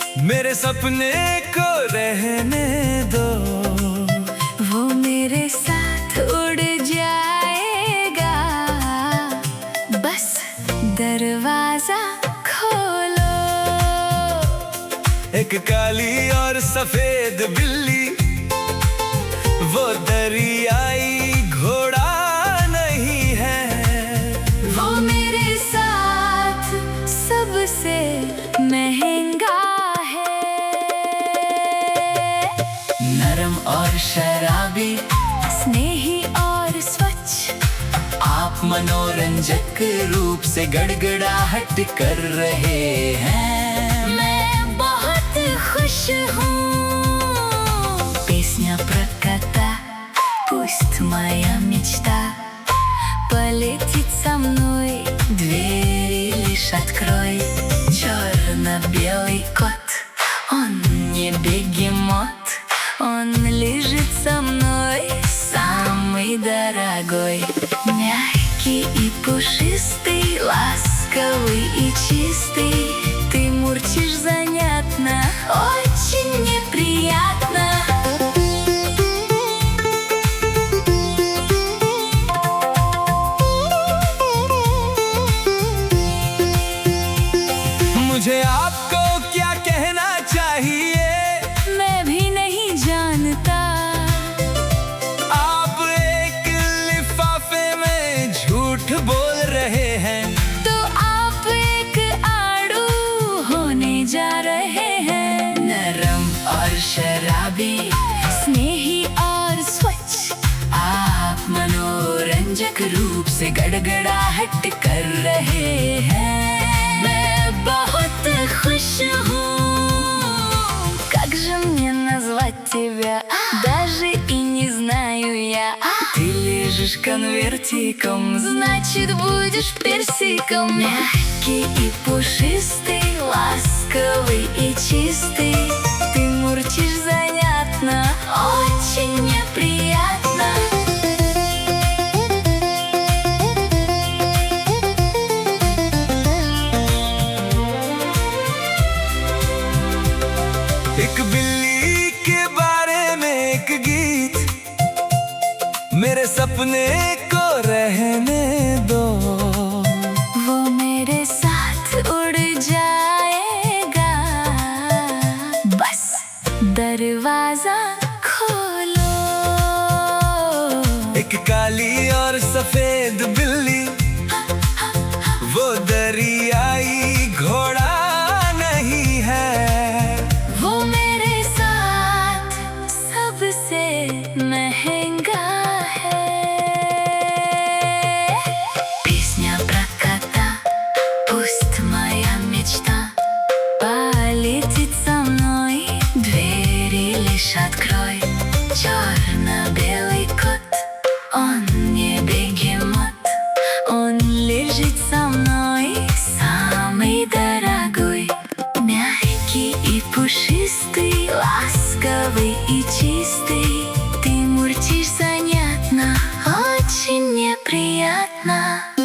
मेरे सपने को रहने दो, वो मेरे साथ उड़ जाएगा। बस दरवाजा खोलो। एक काली और सफेद बिल्ली, वो दरियाई घोड़ा नहीं है। वो मेरे साथ सबसे महंगा है। नरम और शराबी, स्नेही और स्वच्छ, आप मनोरंजक रूप से गड़गड़ाहट कर रहे हैं। मैं बहुत खुश हूँ। Песня про кота, пусть моя мечта полетит со мной. Двери лишь открой. Черно-белый кот, он не бегемот, он лежит со мной, самый дорогой. Мягкий и пушистый, ласковый и чистый. Ты мурчишь занятно, очень неприятно. मुझे आपको क्या कहना चाहिए, मैं भी नहीं जानता। आप एक लिफाफे में झूठ बोल रहे हैं। तो आप एक आड़ू होने जा रहे हैं। नरम और शराबी, स्नेही और स्वच्छ, आप मनोरंजक रूप से गड़गड़ाहट कर रहे हैं। मैं बहुत खुश हूँ। Как же мне назвать тебя? Даже и не знаю я. Ты лежишь конвертиком, Значит, будешь персиком. Мягкий и пушистый, ласковый и чистый. Ты мурчишь занятно, очень неприятно. एक बिल्ली के बारे में एक गीत, मेरे सपने को रहने दो। वो मेरे साथ उड़ जाएगा। बस दरवाजा खोलो। एक काली और सफेद बिल्ली, वो दरियाई घोड़ा नहीं है। वो मेरे साथ सबसे महंगा है। Песня про кота, пусть моя мечта полетит со мной. Двери лишь открой. Черно-белый кот, он не бегемот, он лежит со мной, самый дорогой. Мягкий и пушистый, ласковый и чистый. Ты мурчишь занятно, очень неприятно.